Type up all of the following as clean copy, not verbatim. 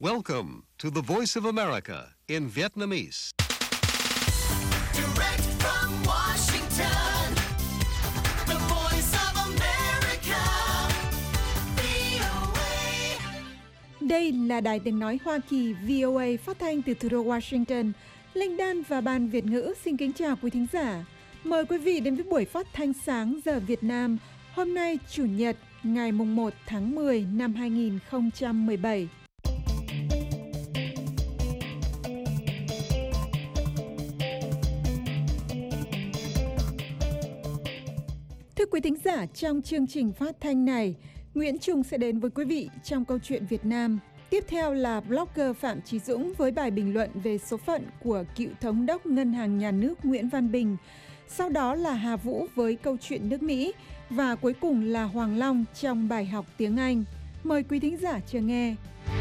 Welcome to the Voice of America in Vietnamese. Direct from Washington, the Voice of America, VOA. Đây là Đài Tiếng Nói Hoa Kỳ VOA phát thanh từ thủ đô Washington. Linh Đan và Ban Việt ngữ xin kính chào quý thính giả. Mời quý vị đến với buổi phát thanh sáng giờ Việt Nam hôm nay Chủ nhật ngày 1 tháng 10 năm 2017. Thưa quý thính giả, trong chương trình phát thanh này, Nguyễn Trung sẽ đến với quý vị trong câu chuyện Việt Nam. Tiếp theo là blogger Phạm Chí Dũng với bài bình luận về số phận của cựu thống đốc Ngân hàng Nhà nước Nguyễn Văn Bình. Sau đó là Hà Vũ với câu chuyện nước Mỹ. Và cuối cùng là Hoàng Long trong bài học tiếng Anh. Mời quý thính giả chờ nghe.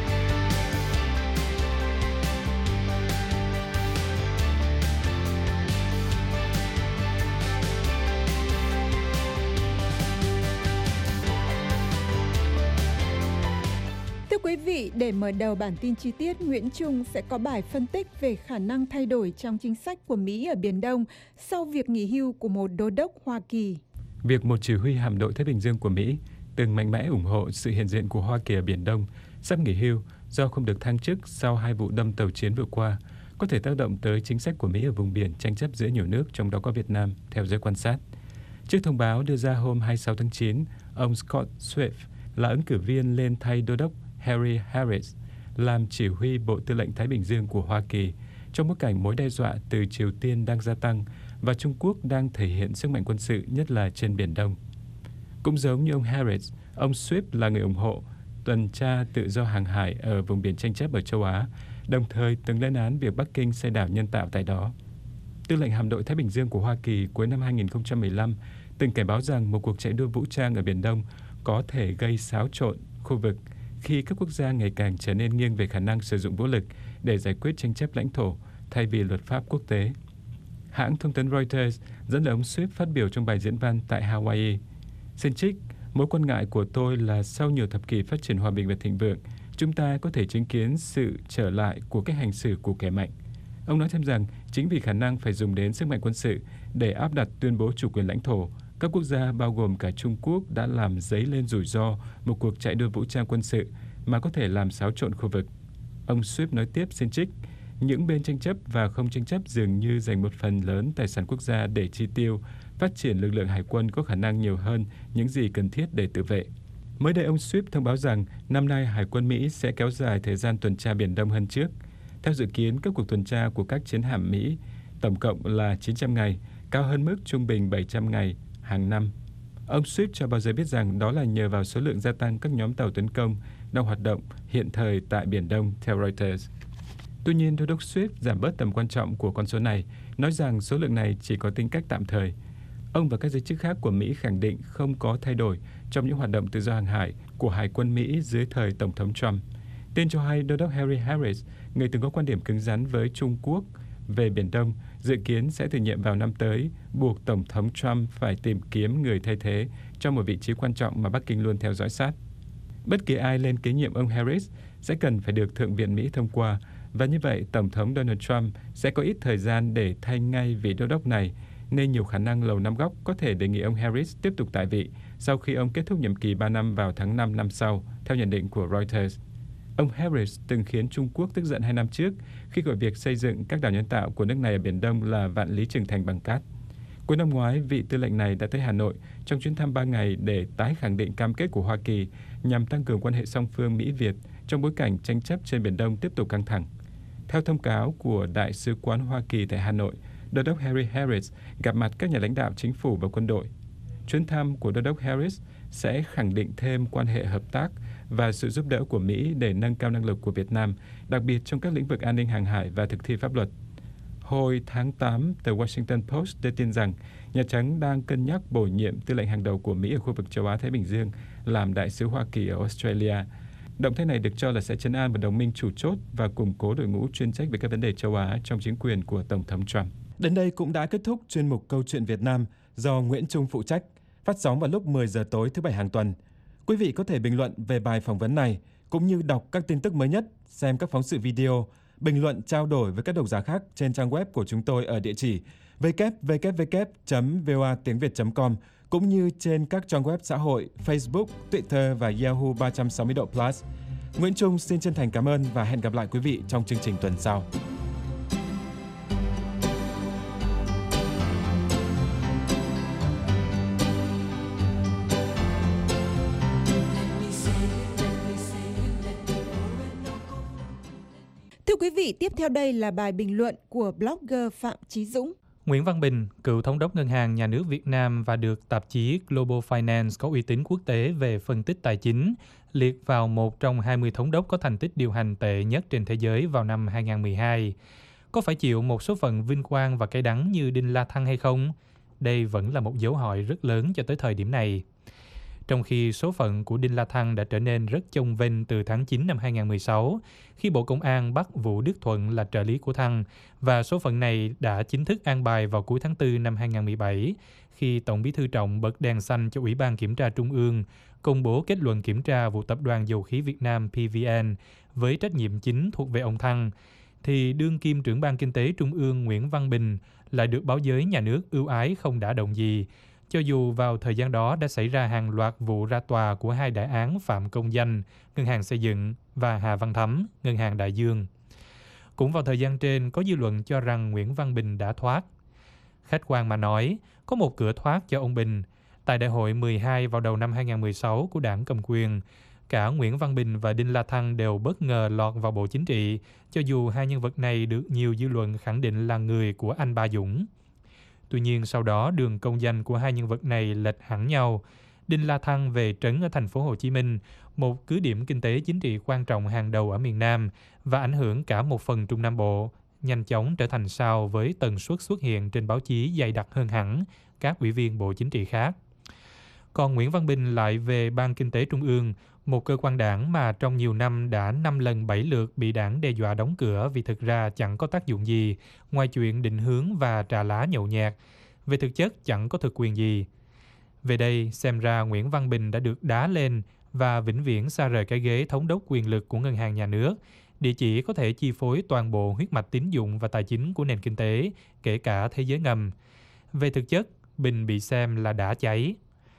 Thưa quý vị, để mở đầu bản tin chi tiết, Nguyễn Trung sẽ có bài phân tích về khả năng thay đổi trong chính sách của Mỹ ở Biển Đông sau việc nghỉ hưu của một đô đốc Hoa Kỳ. Việc một chỉ huy hạm đội Thái Bình Dương của Mỹ từng mạnh mẽ ủng hộ sự hiện diện của Hoa Kỳ ở Biển Đông sắp nghỉ hưu do không được thăng chức sau 2 vụ đâm tàu chiến vừa qua có thể tác động tới chính sách của Mỹ ở vùng biển tranh chấp giữa nhiều nước, trong đó có Việt Nam, theo giới quan sát. Trước thông báo đưa ra hôm 26 tháng 9, ông Scott Swift là ứng cử viên lên thay đô đốc Harry Harris làm chỉ huy Bộ Tư lệnh Thái Bình Dương của Hoa Kỳ trong bối cảnh mối đe dọa từ Triều Tiên đang gia tăng và Trung Quốc đang thể hiện sức mạnh quân sự, nhất là trên Biển Đông. Cũng giống như ông Harris, ông Swift là người ủng hộ tuần tra tự do hàng hải ở vùng biển tranh chấp ở châu Á, đồng thời từng lên án việc Bắc Kinh xây đảo nhân tạo tại đó. Tư lệnh hạm đội Thái Bình Dương của Hoa Kỳ cuối năm 2015 từng cảnh báo rằng một cuộc chạy đua vũ trang ở Biển Đông có thể gây xáo trộn khu vực khi các quốc gia ngày càng trở nên nghiêng về khả năng sử dụng vũ lực để giải quyết tranh chấp lãnh thổ thay vì luật pháp quốc tế. Hãng thông tấn Reuters dẫn lời ông Swift phát biểu trong bài diễn văn tại Hawaii. Xin trích, mối quan ngại của tôi là sau nhiều thập kỷ phát triển hòa bình và thịnh vượng, chúng ta có thể chứng kiến sự trở lại của cách hành xử của kẻ mạnh. Ông nói thêm rằng chính vì khả năng phải dùng đến sức mạnh quân sự để áp đặt tuyên bố chủ quyền lãnh thổ, các quốc gia bao gồm cả Trung Quốc đã làm dấy lên rủi ro một cuộc chạy đua vũ trang quân sự mà có thể làm xáo trộn khu vực. Ông Swift nói tiếp, xin trích, những bên tranh chấp và không tranh chấp dường như dành một phần lớn tài sản quốc gia để chi tiêu, phát triển lực lượng hải quân có khả năng nhiều hơn những gì cần thiết để tự vệ. Mới đây ông Swift thông báo rằng năm nay Hải quân Mỹ sẽ kéo dài thời gian tuần tra Biển Đông hơn trước. Theo dự kiến, các cuộc tuần tra của các chiến hạm Mỹ tổng cộng là 900 ngày, cao hơn mức trung bình 700 ngày hàng năm. Ông Swift cho báo giới biết rằng đó là nhờ vào số lượng gia tăng các nhóm tàu tấn công đang hoạt động hiện thời tại Biển Đông, theo Reuters. Tuy nhiên, đô đốc Swift giảm bớt tầm quan trọng của con số này, nói rằng số lượng này chỉ có tính cách tạm thời. Ông và các giới chức khác của Mỹ khẳng định không có thay đổi trong những hoạt động tự do hàng hải của Hải quân Mỹ dưới thời Tổng thống Trump. Tin cho hay đô đốc Harry Harris, người từng có quan điểm cứng rắn với Trung Quốc về Biển Đông, dự kiến sẽ từ nhiệm vào năm tới, buộc Tổng thống Trump phải tìm kiếm người thay thế trong một vị trí quan trọng mà Bắc Kinh luôn theo dõi sát. Bất kỳ ai lên kế nhiệm ông Harris sẽ cần phải được Thượng viện Mỹ thông qua, và như vậy Tổng thống Donald Trump sẽ có ít thời gian để thay ngay vị đô đốc này, nên nhiều khả năng Lầu Năm Góc có thể đề nghị ông Harris tiếp tục tại vị sau khi ông kết thúc nhiệm kỳ 3 năm vào tháng 5 năm sau, theo nhận định của Reuters. Ông Harris từng khiến Trung Quốc tức giận 2 năm trước khi gọi việc xây dựng các đảo nhân tạo của nước này ở Biển Đông là vạn lý trường thành bằng cát. Cuối năm ngoái, vị tư lệnh này đã tới Hà Nội trong chuyến thăm 3 ngày để tái khẳng định cam kết của Hoa Kỳ nhằm tăng cường quan hệ song phương Mỹ-Việt trong bối cảnh tranh chấp trên Biển Đông tiếp tục căng thẳng. Theo thông cáo của Đại sứ quán Hoa Kỳ tại Hà Nội, đô đốc Harry Harris gặp mặt các nhà lãnh đạo chính phủ và quân đội. Chuyến thăm của đô đốc Harris sẽ khẳng định thêm quan hệ hợp tác và sự giúp đỡ của Mỹ để nâng cao năng lực của Việt Nam, đặc biệt trong các lĩnh vực an ninh hàng hải và thực thi pháp luật. Hồi tháng 8, tờ Washington Post đưa tin rằng Nhà Trắng đang cân nhắc bổ nhiệm tư lệnh hàng đầu của Mỹ ở khu vực châu Á-Thái Bình Dương làm đại sứ Hoa Kỳ ở Australia. Động thái này được cho là sẽ trấn an một đồng minh chủ chốt và củng cố đội ngũ chuyên trách về các vấn đề châu Á trong chính quyền của Tổng thống Trump. Đến đây cũng đã kết thúc chuyên mục Câu chuyện Việt Nam do Nguyễn Trung phụ trách, phát sóng vào lúc 10 giờ tối thứ Bảy hàng tuần. Quý vị có thể bình luận về bài phỏng vấn này cũng như đọc các tin tức mới nhất, xem các phóng sự video, bình luận trao đổi với các độc giả khác trên trang web của chúng tôi ở địa chỉ www.voatiengviet.com cũng như trên các trang web xã hội Facebook, Twitter và Yahoo 360 độ Plus. Nguyễn Trung xin chân thành cảm ơn và hẹn gặp lại quý vị trong chương trình tuần sau. Thưa quý vị, tiếp theo đây là bài bình luận của blogger Phạm Chí Dũng. Nguyễn Văn Bình, cựu thống đốc Ngân hàng Nhà nước Việt Nam và được tạp chí Global Finance có uy tín quốc tế về phân tích tài chính, liệt vào một trong 20 thống đốc có thành tích điều hành tệ nhất trên thế giới vào năm 2012. Có phải chịu một số phận vinh quang và cay đắng như Đinh La Thăng hay không? Đây vẫn là một dấu hỏi rất lớn cho tới thời điểm này. Trong khi số phận của Đinh La Thăng đã trở nên rất chông vênh từ tháng 9 năm 2016, khi Bộ Công an bắt Vũ Đức Thuận là trợ lý của Thăng, và số phận này đã chính thức an bài vào cuối tháng 4 năm 2017, khi Tổng Bí thư Trọng bật đèn xanh cho Ủy ban Kiểm tra Trung ương, công bố kết luận kiểm tra vụ Tập đoàn Dầu khí Việt Nam PVN với trách nhiệm chính thuộc về ông Thăng, thì đương kim trưởng ban kinh tế Trung ương Nguyễn Văn Bình lại được báo giới nhà nước ưu ái không đả động gì, cho dù vào thời gian đó đã xảy ra hàng loạt vụ ra tòa của hai đại án Phạm Công Danh, Ngân hàng Xây dựng và Hà Văn Thắm, Ngân hàng Đại Dương. Cũng vào thời gian trên, có dư luận cho rằng Nguyễn Văn Bình đã thoát. Khách quan mà nói, có một cửa thoát cho ông Bình. Tại đại hội 12 vào đầu năm 2016 của đảng cầm quyền, cả Nguyễn Văn Bình và Đinh La Thăng đều bất ngờ lọt vào Bộ Chính trị, cho dù hai nhân vật này được nhiều dư luận khẳng định là người của anh Ba Dũng. Tuy nhiên sau đó đường công danh của hai nhân vật này lệch hẳn nhau. Đinh La Thăng về trấn ở thành phố Hồ Chí Minh, một cứ điểm kinh tế chính trị quan trọng hàng đầu ở miền Nam và ảnh hưởng cả một phần Trung Nam Bộ, nhanh chóng trở thành sao với tần suất xuất hiện trên báo chí dày đặc hơn hẳn các ủy viên Bộ Chính trị khác. Còn Nguyễn Văn Bình lại về Ban Kinh tế Trung ương, một cơ quan đảng mà trong nhiều năm đã 5 lần 7 lượt bị đảng đe dọa đóng cửa vì thực ra chẳng có tác dụng gì, ngoài chuyện định hướng và trà lá nhậu nhẹt, về thực chất chẳng có thực quyền gì. Về đây, xem ra Nguyễn Văn Bình đã được đá lên và vĩnh viễn xa rời cái ghế thống đốc quyền lực của Ngân hàng Nhà nước, địa chỉ có thể chi phối toàn bộ huyết mạch tín dụng và tài chính của nền kinh tế, kể cả thế giới ngầm. Về thực chất, Bình bị xem là đã cháy.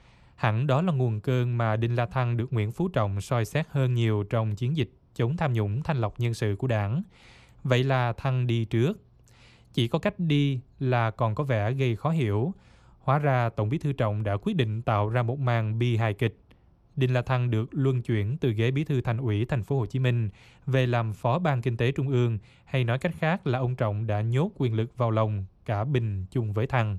Hẳn đó là nguồn cơn mà Đinh La Thăng được Nguyễn Phú Trọng soi xét hơn nhiều trong chiến dịch chống tham nhũng thanh lọc nhân sự của đảng. Vậy là Thăng đi trước. Chỉ có cách đi là còn có vẻ gây khó hiểu. Hóa ra Tổng Bí thư Trọng đã quyết định tạo ra một màn bi hài kịch. Đinh La Thăng được luân chuyển từ ghế Bí thư Thành ủy Thành phố Hồ Chí Minh về làm Phó Ban Kinh tế Trung ương, hay nói cách khác là ông Trọng đã nhốt quyền lực vào lòng cả Bình chung với Thăng.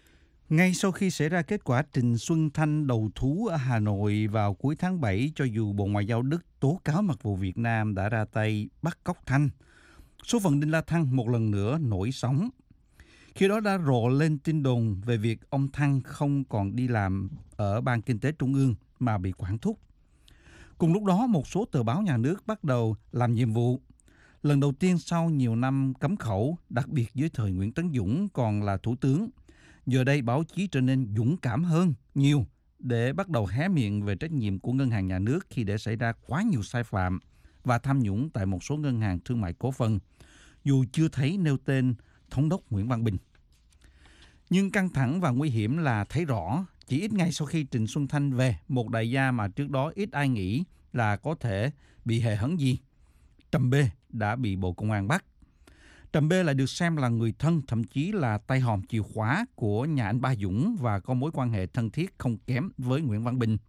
Ngay sau khi xảy ra kết quả Trịnh Xuân Thanh đầu thú ở Hà Nội vào cuối tháng 7, cho dù Bộ Ngoại giao Đức tố cáo Mật vụ Việt Nam đã ra tay bắt cóc Thanh, số phận Đinh La Thăng một lần nữa nổi sóng. Khi đó đã rộ lên tin đồn về việc ông Thăng không còn đi làm ở Ban Kinh tế Trung ương mà bị quản thúc. Cùng lúc đó, một số tờ báo nhà nước bắt đầu làm nhiệm vụ. Lần đầu tiên sau nhiều năm cấm khẩu, đặc biệt dưới thời Nguyễn Tấn Dũng còn là thủ tướng. Giờ đây báo chí trở nên dũng cảm hơn nhiều để bắt đầu hé miệng về trách nhiệm của Ngân hàng Nhà nước khi để xảy ra quá nhiều sai phạm và tham nhũng tại một số ngân hàng thương mại cổ phần, dù chưa thấy nêu tên Thống đốc Nguyễn Văn Bình. Nhưng căng thẳng và nguy hiểm là thấy rõ chỉ ít ngày sau khi Trịnh Xuân Thanh về, một đại gia mà trước đó ít ai nghĩ là có thể bị hề hấn gì. Trầm B đã bị Bộ Công an bắt. Trầm B lại được xem là người thân, thậm chí là tay hòm chìa khóa của nhà anh Ba Dũng và có mối quan hệ thân thiết không kém với Nguyễn Văn Bình.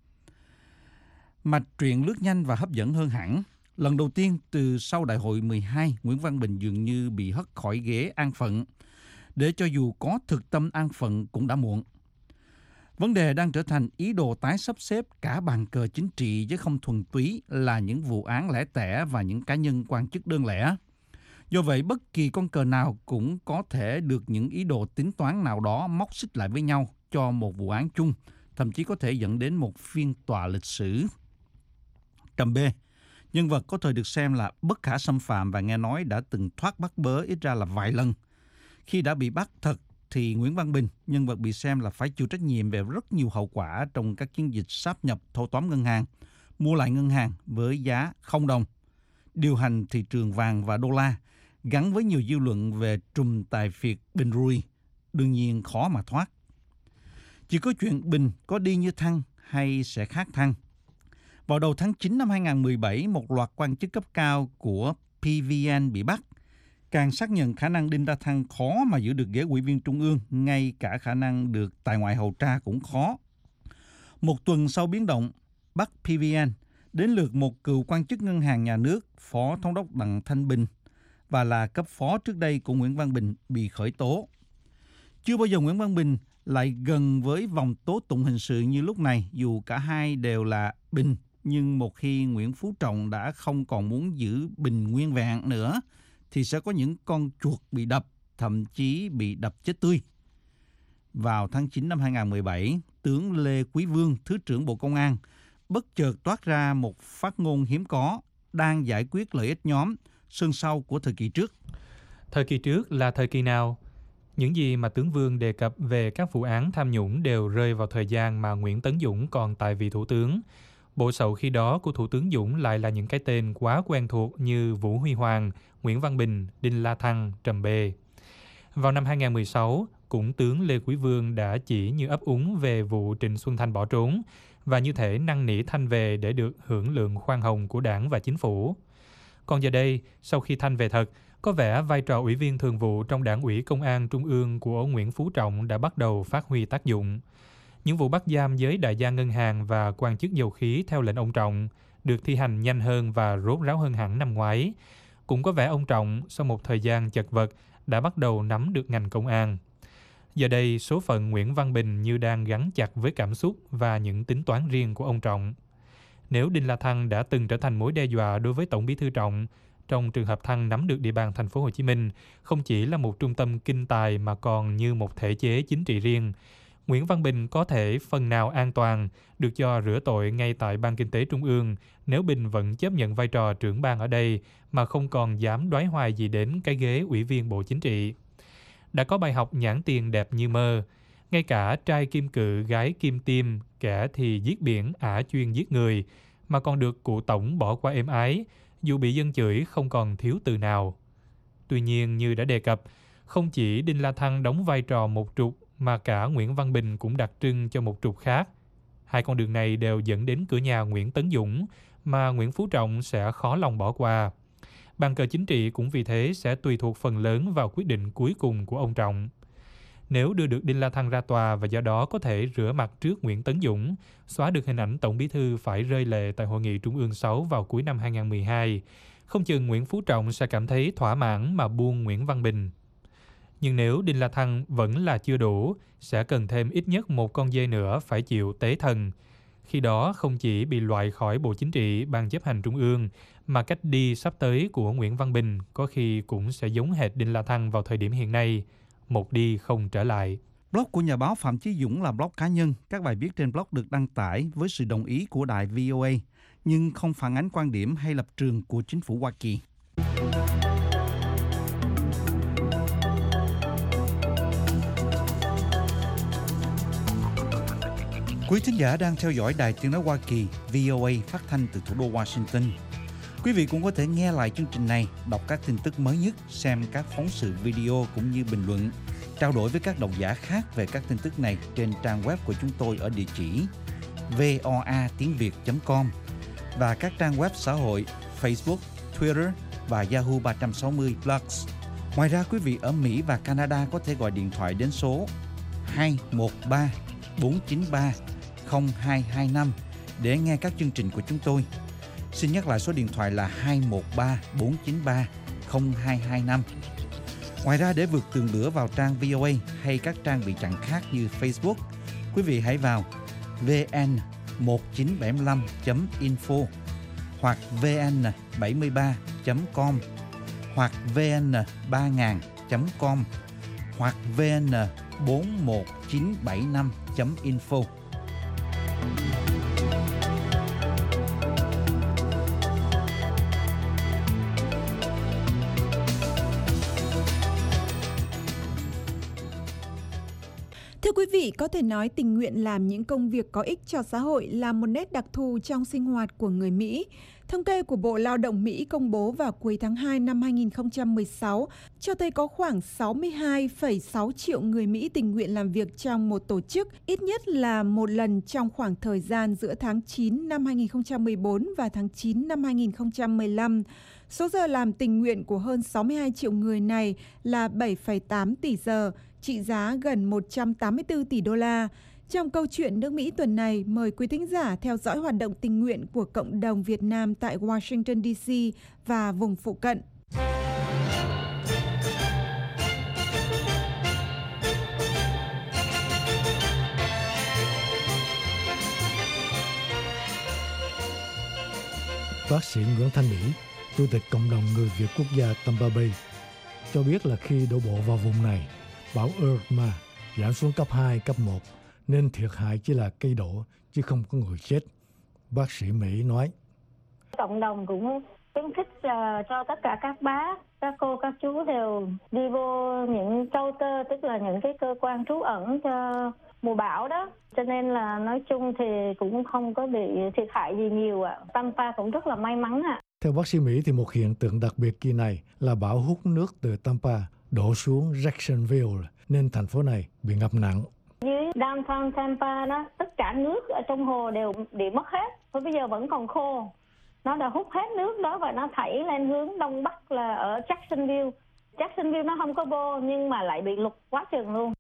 Mạch truyện lướt nhanh và hấp dẫn hơn hẳn. Lần đầu tiên từ sau đại hội 12, Nguyễn Văn Bình dường như bị hất khỏi ghế an phận, để cho dù có thực tâm an phận cũng đã muộn. Vấn đề đang trở thành ý đồ tái sắp xếp cả bàn cờ chính trị chứ không thuần túy là những vụ án lẻ tẻ và những cá nhân quan chức đơn lẻ. Do vậy, bất kỳ con cờ nào cũng có thể được những ý đồ tính toán nào đó móc xích lại với nhau cho một vụ án chung, thậm chí có thể dẫn đến một phiên tòa lịch sử. Trầm B, nhân vật có thời được xem là bất khả xâm phạm và nghe nói đã từng thoát bắt bớ ít ra là vài lần. Khi đã bị bắt thật thì Nguyễn Văn Bình, nhân vật bị xem là phải chịu trách nhiệm về rất nhiều hậu quả trong các chiến dịch sáp nhập thâu tóm ngân hàng, mua lại ngân hàng với giá $0, điều hành thị trường vàng và đô la, gắn với nhiều dư luận về trùm tài phiệt Bình Rui, đương nhiên khó mà thoát. Chỉ có chuyện Bình có đi như Thăng hay sẽ khác Thăng. Vào đầu tháng 9 năm 2017, một loạt quan chức cấp cao của PVN bị bắt, càng xác nhận khả năng Đinh La Thăng khó mà giữ được ghế ủy viên trung ương, ngay cả khả năng được tại ngoại hầu tra cũng khó. Một tuần sau biến động bắt PVN, đến lượt một cựu quan chức ngân hàng nhà nước, Phó Thống đốc Đặng Thanh Bình và là cấp phó trước đây của Nguyễn Văn Bình bị khởi tố. Chưa bao giờ Nguyễn Văn Bình lại gần với vòng tố tụng hình sự như lúc này, dù cả hai đều là Bình. Nhưng một khi Nguyễn Phú Trọng đã không còn muốn giữ Bình nguyên vẹn nữa, thì sẽ có những con chuột bị đập, thậm chí bị đập chết tươi. Vào tháng 9 năm 2017, tướng Lê Quý Vương, Thứ trưởng Bộ Công an, bất chợt toát ra một phát ngôn hiếm có, đang giải quyết lợi ích nhóm, sân sau của thời kỳ trước. Thời kỳ trước là thời kỳ nào? Những gì mà tướng Vương đề cập về các vụ án tham nhũng đều rơi vào thời gian mà Nguyễn Tấn Dũng còn tại vị thủ tướng. Bộ sậu khi đó của Thủ tướng Dũng lại là những cái tên quá quen thuộc như Vũ Huy Hoàng, Nguyễn Văn Bình, Đinh La Thăng, Trầm Bê. Vào năm 2016, cũng tướng Lê Quý Vương đã chỉ như ấp úng về vụ Trịnh Xuân Thanh bỏ trốn và như thể năn nỉ Thanh về để được hưởng lượng khoan hồng của đảng và chính phủ. Còn giờ đây, sau khi Thanh về thật, có vẻ vai trò ủy viên thường vụ trong Đảng ủy Công an Trung ương của Nguyễn Phú Trọng đã bắt đầu phát huy tác dụng. Những vụ bắt giam giới đại gia ngân hàng và quan chức dầu khí theo lệnh ông Trọng được thi hành nhanh hơn và rốt ráo hơn hẳn năm ngoái. Cũng có vẻ ông Trọng, sau một thời gian chật vật, đã bắt đầu nắm được ngành công an. Giờ đây, số phận Nguyễn Văn Bình như đang gắn chặt với cảm xúc và những tính toán riêng của ông Trọng. Nếu Đinh La Thăng đã từng trở thành mối đe dọa đối với Tổng Bí thư Trọng, trong trường hợp Thăng nắm được địa bàn thành phố Hồ Chí Minh, không chỉ là một trung tâm kinh tài mà còn như một thể chế chính trị riêng, Nguyễn Văn Bình có thể phần nào an toàn được cho rửa tội ngay tại Ban Kinh tế Trung ương nếu Bình vẫn chấp nhận vai trò trưởng ban ở đây mà không còn dám đoái hoài gì đến cái ghế ủy viên Bộ Chính trị. Đã có bài học nhãn tiền đẹp như mơ, ngay cả trai kim cự gái kim tim, kẻ thì giết biển ả chuyên giết người, mà còn được cụ Tổng bỏ qua êm ái, dù bị dân chửi không còn thiếu từ nào. Tuy nhiên, như đã đề cập, không chỉ Đinh La Thăng đóng vai trò một trục mà cả Nguyễn Văn Bình cũng đặc trưng cho một trục khác. Hai con đường này đều dẫn đến cửa nhà Nguyễn Tấn Dũng mà Nguyễn Phú Trọng sẽ khó lòng bỏ qua. Bàn cờ chính trị cũng vì thế sẽ tùy thuộc phần lớn vào quyết định cuối cùng của ông Trọng. Nếu đưa được Đinh La Thăng ra tòa và do đó có thể rửa mặt trước Nguyễn Tấn Dũng, xóa được hình ảnh Tổng Bí thư phải rơi lệ tại Hội nghị Trung ương 6 vào cuối năm 2012, không chừng Nguyễn Phú Trọng sẽ cảm thấy thỏa mãn mà buông Nguyễn Văn Bình. Nhưng nếu Đinh La Thăng vẫn là chưa đủ, sẽ cần thêm ít nhất một con dê nữa phải chịu tế thần. Khi đó không chỉ bị loại khỏi Bộ Chính trị, Ban Chấp hành Trung ương, mà cách đi sắp tới của Nguyễn Văn Bình có khi cũng sẽ giống hệt Đinh La Thăng vào thời điểm hiện nay, một đi không trở lại. Blog của nhà báo Phạm Chí Dũng là blog cá nhân. Các bài viết trên blog được đăng tải với sự đồng ý của đài VOA, nhưng không phản ánh quan điểm hay lập trường của chính phủ Hoa Kỳ. Quý thính giả đang theo dõi Đài Tiếng nói Hoa Kỳ VOA phát thanh từ thủ đô Washington. Quý vị cũng có thể nghe lại chương trình này, đọc các tin tức mới nhất, xem các phóng sự video cũng như bình luận, trao đổi với các độc giả khác về các tin tức này trên trang web của chúng tôi ở địa chỉ voatiengviet.com và các trang web xã hội Facebook, Twitter và Yahoo 360 Plus. Ngoài ra, quý vị ở Mỹ và Canada có thể gọi điện thoại đến số 213 493 0225 để nghe các chương trình của chúng tôi. Xin nhắc lại số điện thoại là 213 493 0225. Ngoài ra, để vượt tường lửa vào trang VOA hay các trang bị chặn khác như Facebook, quý vị hãy vào vn1975.info hoặc vn73.com hoặc vn3000.com hoặc vn41975.info. Thưa quý vị, có thể nói tình nguyện làm những công việc có ích cho xã hội là một nét đặc thù trong sinh hoạt của người Mỹ. Thống kê của Bộ Lao động Mỹ công bố vào cuối tháng 2 năm 2016 cho thấy có khoảng 62,6 triệu người Mỹ tình nguyện làm việc trong một tổ chức ít nhất là một lần trong khoảng thời gian giữa tháng 9 năm 2014 và tháng 9 năm 2015. Số giờ làm tình nguyện của hơn 62 triệu người này là 7,8 tỷ giờ, trị giá gần 184 tỷ đô la. Trong câu chuyện nước Mỹ tuần này, mời quý thính giả theo dõi hoạt động tình nguyện của cộng đồng Việt Nam tại Washington, D.C. và vùng phụ cận. Bác sĩ Nguyễn Thanh Mỹ, Chủ tịch Cộng đồng Người Việt Quốc gia Tampa Bay, cho biết là khi đổ bộ vào vùng này, bão Irma giảm xuống cấp 2, cấp 1, nên thiệt hại chỉ là cây đổ, chứ không có người chết. Bác sĩ Mỹ nói. Cộng đồng cũng khuyến khích cho tất cả các bác, các cô, các chú đều đi vô những shelter, tức là những cái cơ quan trú ẩn cho mùa bão đó. Cho nên là nói chung thì cũng không có bị thiệt hại gì nhiều ạ. Tampa cũng rất là may mắn ạ. Theo bác sĩ Mỹ thì một hiện tượng đặc biệt kỳ này là bão hút nước từ Tampa đổ xuống Jacksonville nên thành phố này bị ngập nặng. Dưới downtown Tampa đó, tất cả nước ở trong hồ đều bị mất hết. Thôi bây giờ vẫn còn khô. Nó đã hút hết nước đó và nó thảy lên hướng đông bắc là ở Jacksonville. Jacksonville nó không có vô nhưng mà lại bị lụt quá chừng luôn.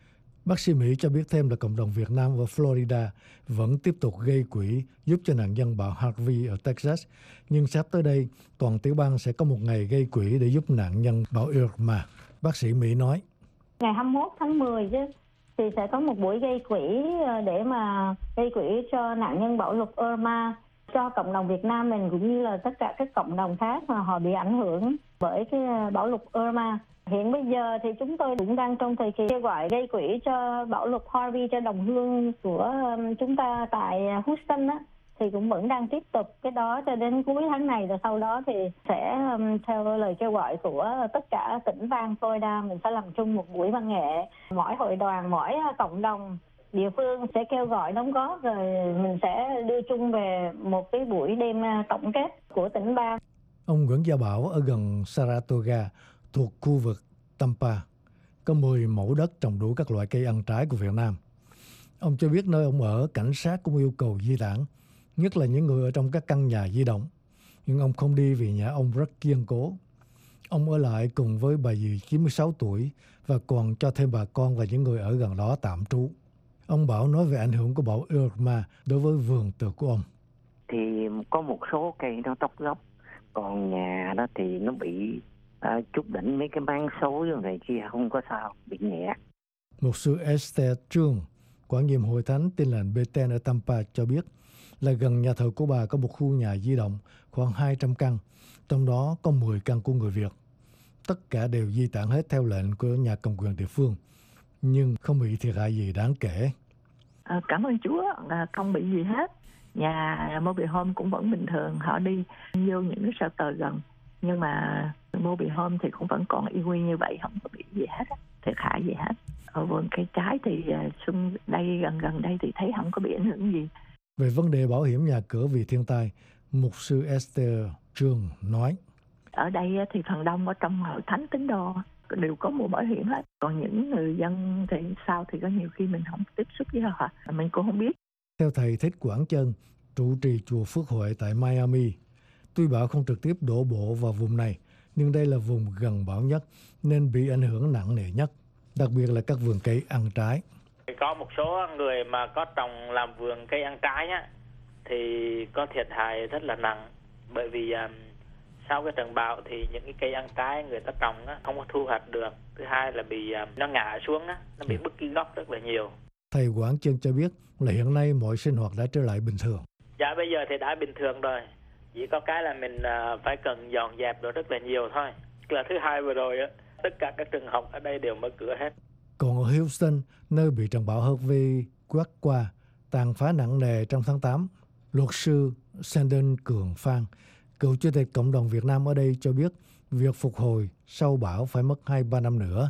Bác sĩ Mỹ cho biết thêm là cộng đồng Việt Nam ở Florida vẫn tiếp tục gây quỹ giúp cho nạn nhân bão Harvey ở Texas. Nhưng sắp tới đây, toàn tiểu bang sẽ có một ngày gây quỹ để giúp nạn nhân bão Irma. Bác sĩ Mỹ nói. Ngày 21 tháng 10 chứ, thì sẽ có một buổi gây quỹ để mà gây quỹ cho nạn nhân bão lụt Irma, cho cộng đồng Việt Nam mình cũng như là tất cả các cộng đồng khác mà họ bị ảnh hưởng bởi cái bão lụt Irma. Hiện bây giờ thì chúng tôi cũng đang trong thời kỳ kêu gọi gây quỹ cho bão lụt Harvey cho đồng hương của chúng ta tại Houston á, thì cũng vẫn đang tiếp tục cái đó cho đến cuối tháng này, rồi sau đó thì sẽ theo lời kêu gọi của tất cả tỉnh bang Florida mình sẽ làm chung một buổi văn nghệ. Mỗi hội đoàn, mỗi cộng đồng địa phương sẽ kêu gọi đóng góp rồi mình sẽ đưa chung về một cái buổi đêm tổng kết của tỉnh bang. Ông Nguyễn Gia Bảo ở gần Saratoga thuộc khu vực Tampa có 10 mẫu đất trồng đủ các loại cây ăn trái của Việt Nam. Ông cho biết nơi ông ở, cảnh sát cũng yêu cầu di tản, nhất là những người ở trong các căn nhà di động. Nhưng ông không đi vì nhà ông rất kiên cố. Ông ở lại cùng với bà dì 96 tuổi và còn cho thêm bà con và những người ở gần đó tạm trú. Ông Bảo nói về ảnh hưởng của bão Irma đối với vườn tược của ông. Thì có một số cây nó tóc gốc, còn nhà đó thì nó bị chút đỉnh mấy cái máng xấu như này kia không có sao, bị nhẹ. Mục sư Esther Trương, quản nhiệm hội thánh Tin lành Bethel ở Tampa cho biết là gần nhà thờ của bà có một khu nhà di động khoảng 200 căn, trong đó có 10 căn của người Việt. Tất cả đều di tản hết theo lệnh của nhà cầm quyền địa phương, nhưng không bị thiệt hại gì đáng kể. Cảm ơn Chúa, không bị gì hết. Nhà Mobile Home cũng vẫn bình thường, họ đi vô những cái shelter gần. Nhưng mà Mobile Home thì cũng vẫn còn y nguyên như vậy, không có bị gì hết, thiệt hại gì hết. Ở vườn cây trái thì xuân đây gần đây thì thấy không có bị ảnh hưởng gì. Về vấn đề bảo hiểm nhà cửa vì thiên tai, mục sư Esther Trương nói. Ở đây thì phần đông ở trong hội thánh tín đồ đều có mua bảo hiểm hết. Còn những người dân thì sao thì có nhiều khi mình không tiếp xúc với họ, mình cũng không biết. Theo thầy Thích Quảng Chân, trụ trì chùa Phước Hội tại Miami, tuy bão không trực tiếp đổ bộ vào vùng này, nhưng đây là vùng gần bão nhất nên bị ảnh hưởng nặng nề nhất, đặc biệt là các vườn cây ăn trái. Có một số người mà có trồng làm vườn cây ăn trái á, thì có thiệt hại rất là nặng, bởi vì sau cái trận bão thì những cái cây ăn trái người ta trồng á, không có thu hoạch được. Thứ hai là bị nó ngã xuống á, nó bị bứt cái gốc rất là nhiều. Thầy Quảng Chân cho biết là hiện nay mọi sinh hoạt đã trở lại bình thường. Dạ bây giờ thì đã bình thường rồi. Chỉ có cái là mình phải cần dọn dẹp đồ rất là nhiều thôi. Là thứ hai vừa rồi á, tất cả các trường học ở đây đều mở cửa hết. Còn ở Houston, nơi bị trận bão Harvey quét qua, tàn phá nặng nề trong tháng 8, luật sư Sandon Cường Phan, cựu chủ tịch cộng đồng Việt Nam ở đây cho biết việc phục hồi sau bão phải mất 2-3 năm nữa.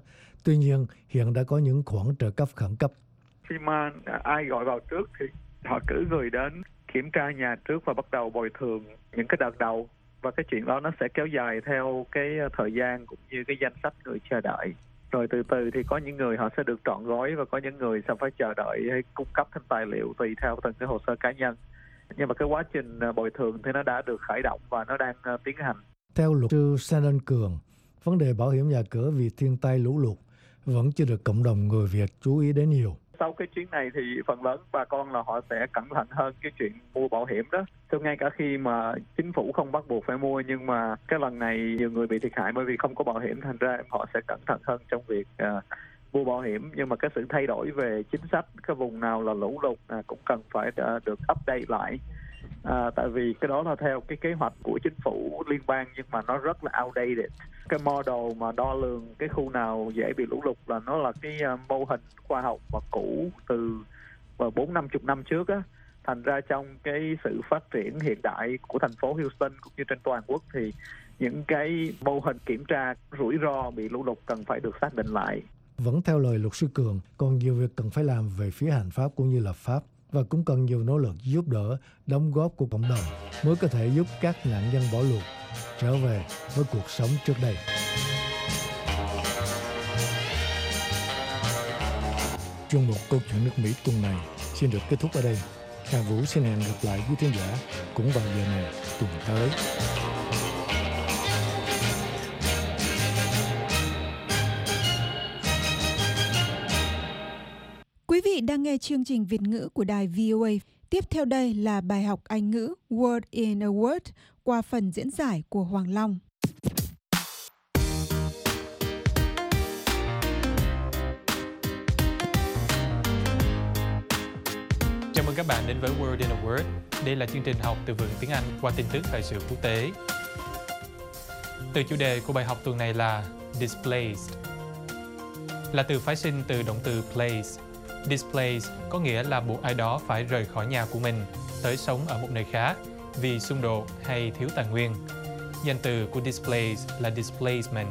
Tuy nhiên, hiện đã có những khoản trợ cấp khẩn cấp. Khi mà ai gọi vào trước thì họ cử người đến kiểm tra nhà trước và bắt đầu bồi thường những cái đợt đầu. Và cái chuyện đó nó sẽ kéo dài theo cái thời gian cũng như cái danh sách người chờ đợi. Rồi từ từ thì có những người họ sẽ được trọn gói và có những người sẽ phải chờ đợi hay cung cấp thêm tài liệu tùy theo từng cái hồ sơ cá nhân. Nhưng mà cái quá trình bồi thường thì nó đã được khởi động và nó đang tiến hành. Theo luật sư Shannon Cường, vấn đề bảo hiểm nhà cửa vì thiên tai lũ lụt vẫn chưa được cộng đồng người Việt chú ý đến nhiều. Sau cái chuyến này thì phần lớn bà con là họ sẽ cẩn thận hơn cái chuyện mua bảo hiểm đó. Cho ngay cả khi mà chính phủ không bắt buộc phải mua, nhưng mà cái lần này nhiều người bị thiệt hại bởi vì không có bảo hiểm, thành ra họ sẽ cẩn thận hơn trong việc mua bảo hiểm. Nhưng mà cái sự thay đổi về chính sách, cái vùng nào là lũ lụt cũng cần phải được update lại. Tại vì cái đó là theo cái kế hoạch của chính phủ liên bang nhưng mà nó rất là outdated. Cái model mà đo lường cái khu nào dễ bị lũ lụt là nó là cái mô hình khoa học mà cũ từ 40-50 năm trước á. Thành ra trong cái sự phát triển hiện đại của thành phố Houston cũng như trên toàn quốc thì những cái mô hình kiểm tra rủi ro bị lũ lụt cần phải được xác định lại. Vẫn theo lời luật sư Cường, còn nhiều việc cần phải làm về phía hành pháp cũng như lập pháp, và cũng cần nhiều nỗ lực giúp đỡ, đóng góp của cộng đồng mới có thể giúp các nạn nhân bão lụt trở về với cuộc sống trước đây. Chuyên mục Câu chuyện nước Mỹ tuần này xin được kết thúc ở đây. Hà Vũ xin hẹn gặp lại quý khán giả cũng vào giờ này tuần tới. Quý vị đang nghe chương trình Việt ngữ của đài VOA. Tiếp theo đây là bài học Anh ngữ Word in a Word qua phần diễn giải của Hoàng Long. Chào mừng các bạn đến với Word in a Word. Đây là chương trình học từ vựng tiếng Anh qua tin tức thời sự quốc tế. Từ chủ đề của bài học tuần này là displaced. Là từ phái sinh từ động từ place. Displaced có nghĩa là buộc ai đó phải rời khỏi nhà của mình, tới sống ở một nơi khác vì xung đột hay thiếu tài nguyên. Danh từ của displaced là displacement.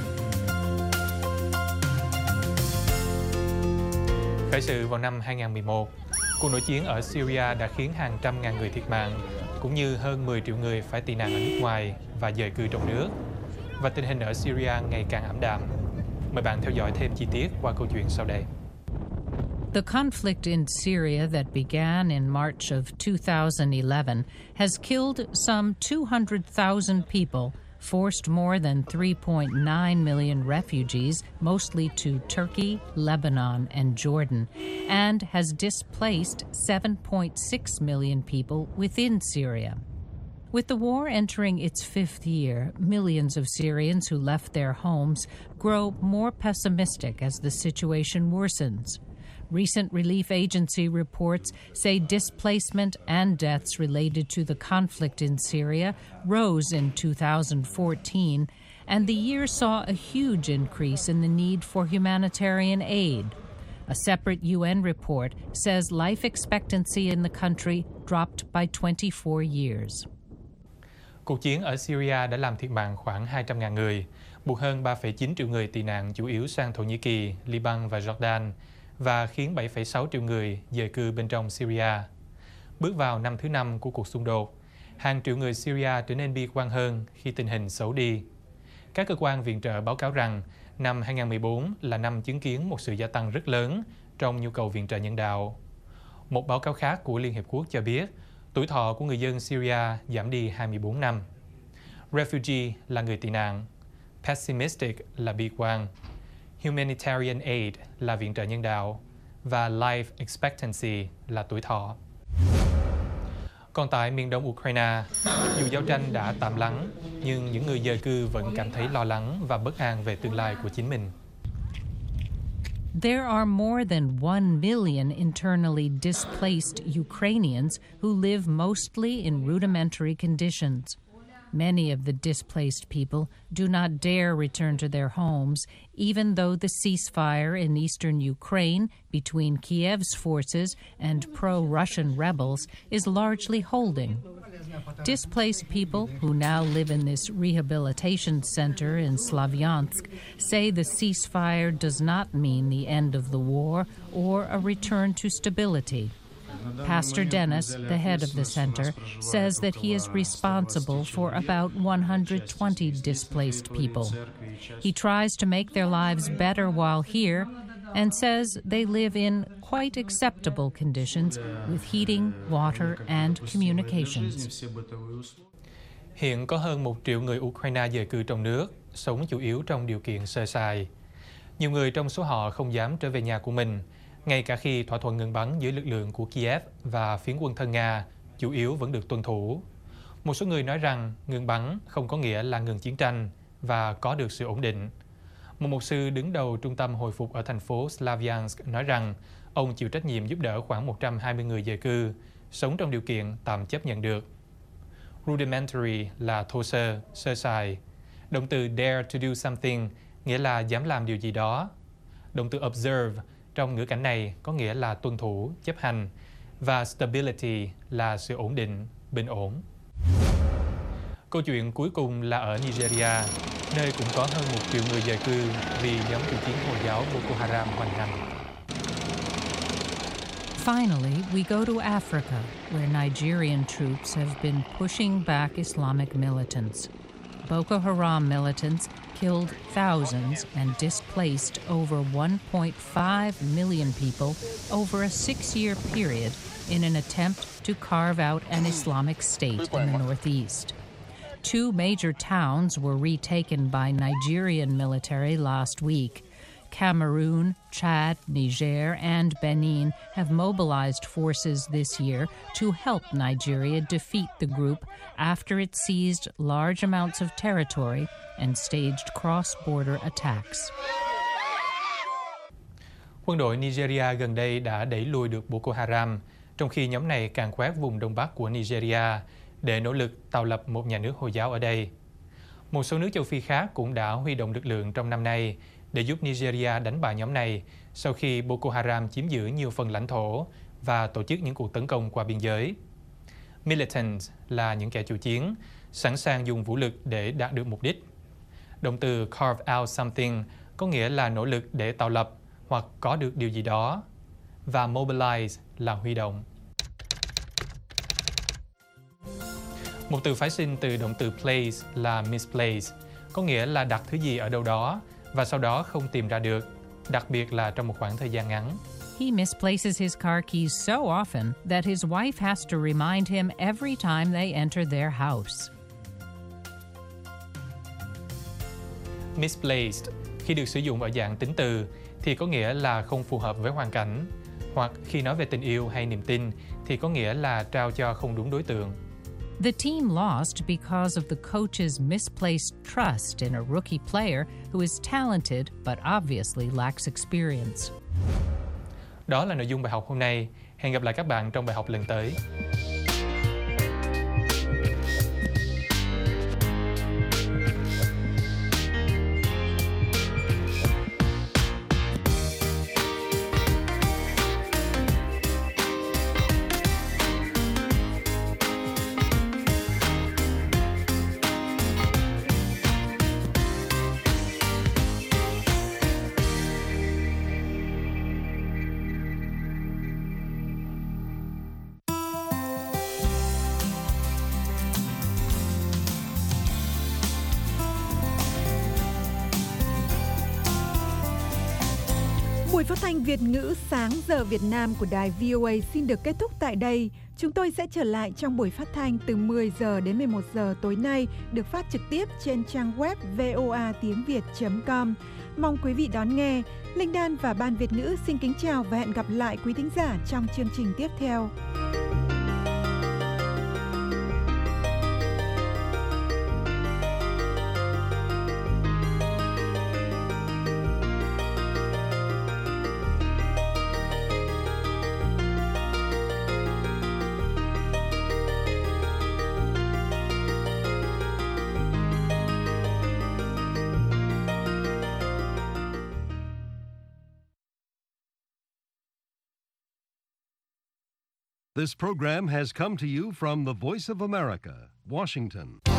Khởi sự vào năm 2011, cuộc nội chiến ở Syria đã khiến hàng trăm ngàn người thiệt mạng, cũng như hơn 10 triệu người phải tị nạn ở nước ngoài và dời cư trong nước. Và tình hình ở Syria ngày càng ảm đạm. Mời bạn theo dõi thêm chi tiết qua câu chuyện sau đây. The conflict in Syria that began in March of 2011 has killed some 200,000 people, forced more than 3.9 million refugees, mostly to Turkey, Lebanon, and Jordan, and has displaced 7.6 million people within Syria. With the war entering its fifth year, millions of Syrians who left their homes grow more pessimistic as the situation worsens. Recent relief agency reports say displacement and deaths related to the conflict in Syria rose in 2014, and the year saw a huge increase in the need for humanitarian aid. A separate UN report says life expectancy in the country dropped by 24 years. Cuộc chiến ở Syria đã làm thiệt mạng khoảng 200.000 người, buộc hơn 3,9 triệu người tị nạn chủ yếu sang Thổ Nhĩ Kỳ, Liban và Jordan, và khiến 7,6 triệu người dời cư bên trong Syria. Bước vào năm thứ 5 của cuộc xung đột, hàng triệu người Syria trở nên bi quan hơn khi tình hình xấu đi. Các cơ quan viện trợ báo cáo rằng năm 2014 là năm chứng kiến một sự gia tăng rất lớn trong nhu cầu viện trợ nhân đạo. Một báo cáo khác của Liên Hiệp Quốc cho biết tuổi thọ của người dân Syria giảm đi 24 năm. Refugee là người tị nạn, pessimistic là bi quan, humanitarian aid là viện trợ nhân đạo và life expectancy là tuổi thọ. Còn tại miền đông Ukraine, dù giao tranh đã tạm lắng, nhưng những người dời cư vẫn cảm thấy lo lắng và bất an về tương lai của chính mình. There are more than 1 million internally displaced Ukrainians who live mostly in rudimentary conditions. Many of the displaced people do not dare return to their homes, even though the ceasefire in eastern Ukraine between Kiev's forces and pro-Russian rebels is largely holding. Displaced people who now live in this rehabilitation center in Slavyansk say the ceasefire does not mean the end of the war or a return to stability. Pastor Dennis, the head of the center, says that he is responsible for about 120 displaced people. He tries to make their lives better while here and says they live in quite acceptable conditions with heating, water and communications. Hiện có hơn 1 triệu người Ukraine dời cư trong nước, sống chủ yếu trong điều kiện sơ sài. Nhiều người trong số họ không dám trở về nhà của mình, ngay cả khi thỏa thuận ngừng bắn giữa lực lượng của Kiev và phiến quân thân Nga chủ yếu vẫn được tuân thủ. Một số người nói rằng ngừng bắn không có nghĩa là ngừng chiến tranh và có được sự ổn định. Một mục sư đứng đầu trung tâm hồi phục ở thành phố Slavyansk nói rằng ông chịu trách nhiệm giúp đỡ khoảng 120 người dời cư, sống trong điều kiện tạm chấp nhận được. Rudimentary là thô sơ, sơ sài. Động từ dare to do something nghĩa là dám làm điều gì đó. Động từ observe trong ngữ cảnh này có nghĩa là tuân thủ, chấp hành. Và stability là sự ổn định, bình ổn. Câu chuyện cuối cùng là ở Nigeria, nơi cũng có hơn 1 triệu người dời cư vì nhóm chủ chiến Hồi giáo Boko Haram hoành hành. Finally, we go to Africa, where Nigerian troops have been pushing back Islamic militants. Boko Haram militants killed thousands and displaced over 1.5 million people over a 6-year period in an attempt to carve out an Islamic state in the northeast. 2 major towns were retaken by Nigerian military last week. Cameroon, Chad, Niger, and Benin have mobilized forces this year to help Nigeria defeat the group after it seized large amounts of territory and staged cross-border attacks. Quân đội Nigeria gần đây đã đẩy lùi được Boko Haram, trong khi nhóm này càn quét vùng Đông Bắc của Nigeria để nỗ lực tạo lập một nhà nước Hồi giáo ở đây. Một số nước châu Phi khác cũng đã huy động lực lượng trong năm nay để giúp Nigeria đánh bại nhóm này sau khi Boko Haram chiếm giữ nhiều phần lãnh thổ và tổ chức những cuộc tấn công qua biên giới. Militants là những kẻ chủ chiến, sẵn sàng dùng vũ lực để đạt được mục đích. Động từ carve out something có nghĩa là nỗ lực để tạo lập hoặc có được điều gì đó. Và mobilize là huy động. Một từ phái sinh từ động từ place là misplace, có nghĩa là đặt thứ gì ở đâu đó và sau đó không tìm ra được, đặc biệt là trong một khoảng thời gian ngắn. He misplaces his car keys so often that his wife has to remind him every time they enter their house. Misplaced khi được sử dụng ở dạng tính từ thì có nghĩa là không phù hợp với hoàn cảnh, hoặc khi nói về tình yêu hay niềm tin thì có nghĩa là trao cho không đúng đối tượng. The team lost because of the coach's misplaced trust in a rookie player who is talented but obviously lacks experience. Đó là nội dung bài học hôm nay. Hẹn gặp lại các bạn trong bài học lần tới. Buổi phát thanh Việt ngữ sáng giờ Việt Nam của đài VOA xin được kết thúc tại đây. Chúng tôi sẽ trở lại trong buổi phát thanh từ 10 giờ đến 11 giờ tối nay, được phát trực tiếp trên trang web voatiengviet.com. Mong quý vị đón nghe. Linh Đan và Ban Việt ngữ xin kính chào và hẹn gặp lại quý thính giả trong chương trình tiếp theo. This program has come to you from the Voice of America, Washington.